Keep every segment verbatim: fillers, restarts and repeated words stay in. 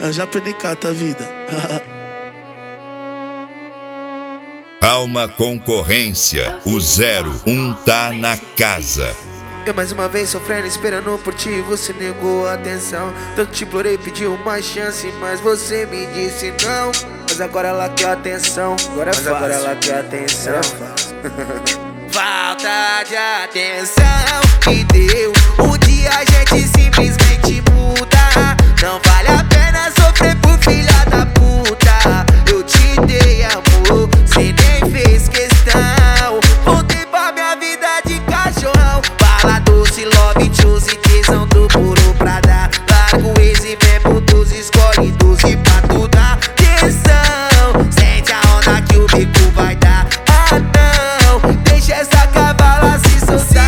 Eu já perdi cata a vida. Calma concorrência, o zero um tá na casa. Eu mais uma vez sofrendo, esperando por ti, você negou a atenção. Tanto te implorei, pedi uma chance, mas você me disse não. Mas agora ela quer atenção, agora mas agora ela quer atenção. Falta de atenção que deu. Um dia a gente simplesmente muda. Não vale a pena sofrer por filha da puta. Eu te dei amor, cê nem fez questão. Voltei pra minha vida de cachorrão. Fala doce, love, choose, tesão do puro pra dar. Largo esse mesmo dos, escolhe doze pra tu dar atenção. Sente a onda que o bico vai dar. Ah não, deixa essa cavala se soltar.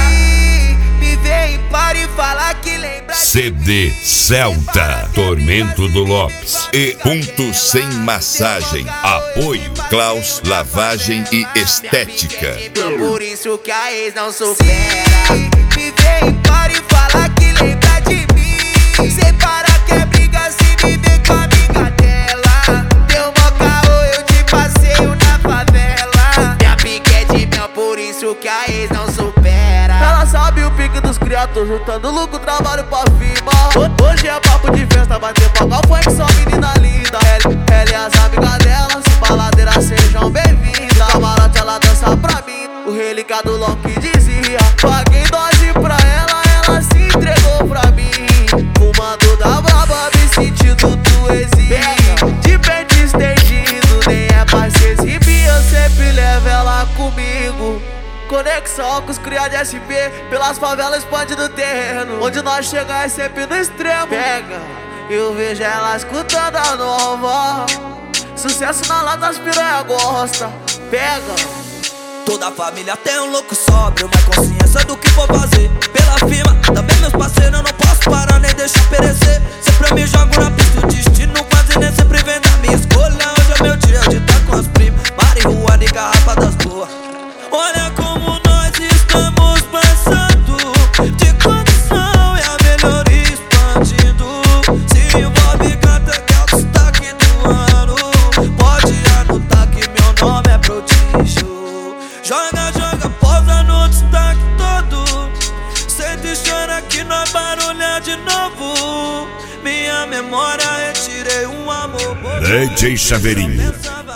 Me vem, para e fala que lembra. C D Celta, Tormento do Lopes e Ponto Sem Massagem. Apoio Klaus Lavagem e Estética. Por isso que a ex não supera. Me vem, para e fala que lembra de mim. Separa que é briga se me vê com a amiga dela. Deu mó caô, eu te passeio na favela. Minha pique é de mel, por isso que a ex não supera. Ela sabe o pique dos criados, juntando lucro, trabalho pra firma. Hoje é papo de festa, bater pagal foi que só menina linda. Ela e as amigas dela, se baladeira sejam bem-vindas. Camarote ela dança pra mim, o relicado long que dizia. Paguei dose pra ela, ela se entregou pra mim. Fumando da braba, me sentindo poesia. De peito estendido, nem é pra se exibir. Eu sempre levo ela comigo. Conexão com os criados de S P, pelas favelas expande no terreno. Onde nós chegar é sempre no extremo. Pega, eu vejo ela escutando a nova. Sucesso na lata, as piranha gosta. Pega. Toda a família tem um louco sóbrio, mas consciência do que vou fazer. Pela firma, também meus parceiros, eu não posso parar nem deixar perecer. Sempre eu me jogo na pista, o destino quase nem sempre vem da minha escolha. Hoje é meu dia de estar com as primas, marihuana e garrafa das boas. Olha como nós estamos passando de condição e a melhoria expandindo. Se envolve gata que é o destaque do ano, pode anotar que meu nome é prodígio. Joga, joga, posa no destaque todo. Senta e chora que nós barulha de novo. Minha memória retirei um amor. D J Chaveirinho,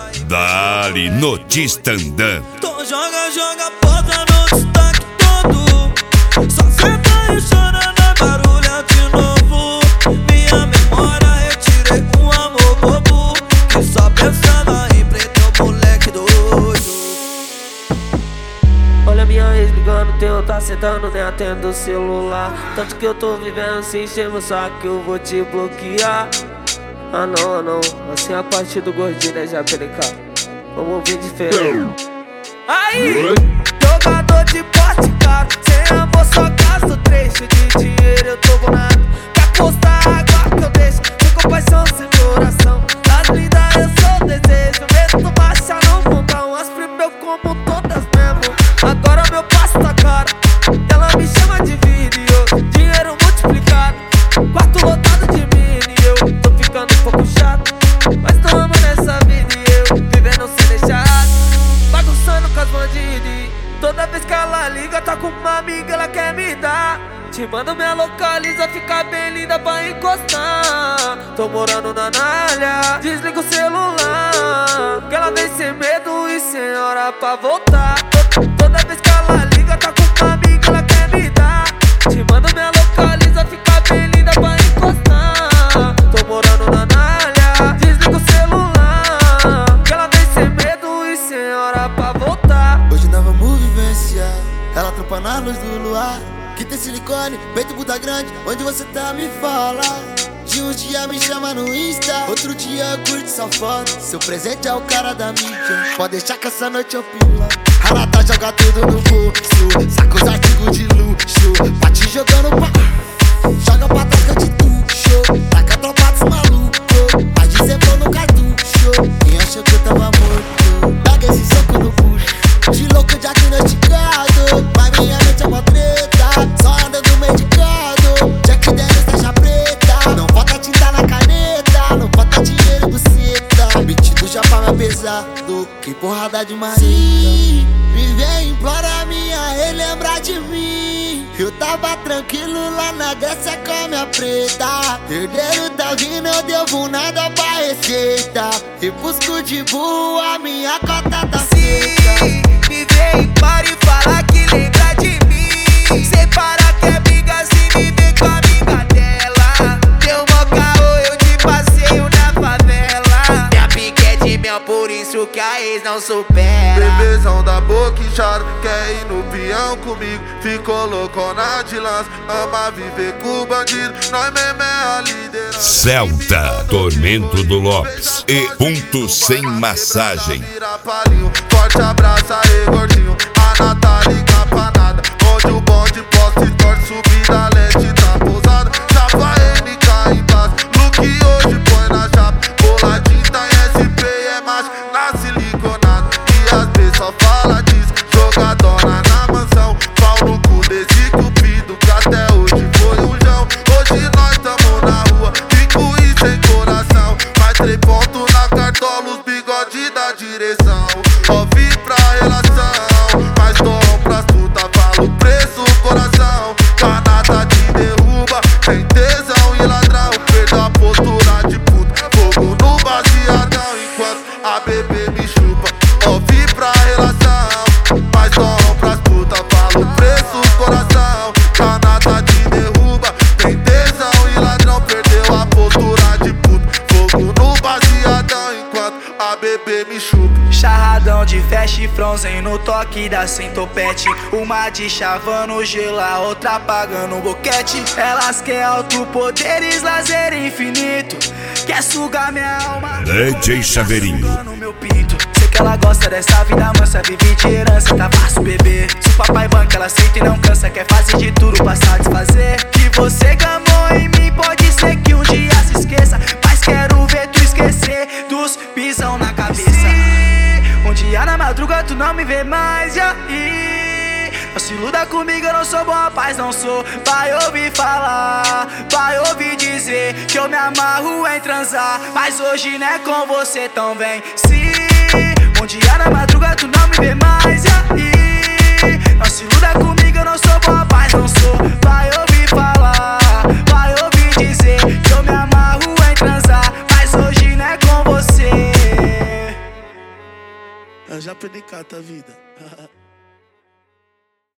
dali notícia andando. Joga, joga, posa no destaque todo. Só senta e chora na barulha de novo. Minha memória retirei um amor bobo, que só pensava em prender o moleque doido. Olha minha ex ligando, teu tá sentando, nem atendo o celular. Tanto que eu tô vivendo sem encher meu saco, eu vou te bloquear. Ah não, ah não, assim a parte do gordinho, né, já pelicar. Vamos ver diferente. Aí, jogador de porte caro, sem amor só gasto trecho de dinheiro, eu tô bonado. Quer postar água que eu deixo, sem compaixão, sem coração. Das lindas eu sou desejo, meto marcha no montão. As primas eu como todas mesmo, agora meu passo tá caro. Ela me chama de vídeo, dinheiro multiplicado. Quarto lotado de mini, eu tô ficando um pouco chato. Mas tô amando essa vida e eu vivendo sem deixar. Bagunçando com as bandidas. Toda vez que ela liga, tá com uma amiga, ela quer me dar. Te mando minha localiza, fica bem linda pra encostar. Tô morando na Nália, desliga o celular, que ela vem sem medo e sem hora pra voltar. Toda vez que ela liga, tá com uma amiga, ela quer me dar. Te mando minha localiza, fica bem linda pra encostar. Tô morando na Nália, desliga o celular, que ela vem sem medo e sem hora pra voltar. Hoje nós vamos vivenciar, ela trampa na luz do luar. Que tem silicone, peito Buda grande, onde você tá me fala. De um dia me chama no Insta, outro dia curte sua foto. Seu presente é o cara da mídia, pode deixar que essa noite eu pila. Renata joga tudo no bolso, saca os artigos de luxo. Bate jogando pra... joga pra trás que eu te tuxo. Taca a tropa dos malucos, mais de cem no cartucho. Quem achou que eu tava morto, pega esse soco no bucho. De louco diagnosticado, mas minha mente é uma treta. Só anda no medicado, Jack Daniels taxa preta. Não bota tinta na caneta, não que porrada de marido. Sim, me vem implorar minha relembrar de mim. Eu tava tranquilo lá na Grécia com a minha preta. Herdeiro tá vindo, eu devo nada pra receita. E busco de boa, a minha cota tá feita. Sim, me vem implorar e falar que lembra de mim. Separa que é briga se me vê com a amiga dela. Deu mó caô, eu te passeio na favela. Minha pique é de mel, por isso que a ex não supera. Bebezão da boca inchada, quer ir no peão comigo. Ficou loucona de lança, ama viver com o bandido. Nós mesmo é a liderança. Celta, Tormento do Lopes e Ponto Sem Massagem. Forte abraço aí, gordinho. A Natália Capanada, onde o bonde posta e torce, subida leste tá pousada. Chapa N K embaixo, look hoje põe na chapa. Boladinho tá em S P e é macho, na siliconada. E às vezes só fala disso, jogadona na mansão. Pau no cu desse cupido, que até hoje foi um jão. Hoje nós tamo na rua, rico e sem coração. Mais três pontos na cartola, os bigode da direção. Ouvi pra relação, mas dom pras puta, fala o preço, coração. Canada te derruba, tem tesão e ladrão. Perdeu a postura de puta, fogo no baseadão. Enquanto a bebê me chupa, ouvi pra relação, mas dom pras puta, fala o preço, coração. Canada te derruba, tem tesão e ladrão. Perdeu a postura de puta, fogo no baseadão. Enquanto a bebê me chupa. Charradão de fast frozen no toque da centopete. Uma de chavando gelo, a outra apagando o boquete. Elas quer alto poderes, lazer infinito. Quer sugar minha alma, D J Chaveirinho. no meu pinto. Sei que ela gosta dessa vida mansa, vive de herança, tá fácil bebê. Se o papai banca, ela senta e não cansa. Quer fazer de tudo pra satisfazer. Que você gamou em mim, pode ser que um dia se esqueça. Mas quero ver tu esquecer dos pisão na cabeça. Um dia na madruga tu não me vê mais, e aí? Não se iluda comigo, eu não sou bom rapaz, não sou. Vai ouvir falar, vai ouvir dizer que eu me amarro em transar. Mas hoje não é com você, então vem. Se um dia na madruga tu não me vê mais, e aí? Não se iluda comigo, eu não sou bom rapaz, não sou. Vai ouvir falar, vai ouvir dizer que eu me amarro em transar. Mas hoje não é com você. Eu já perdi cata a vida.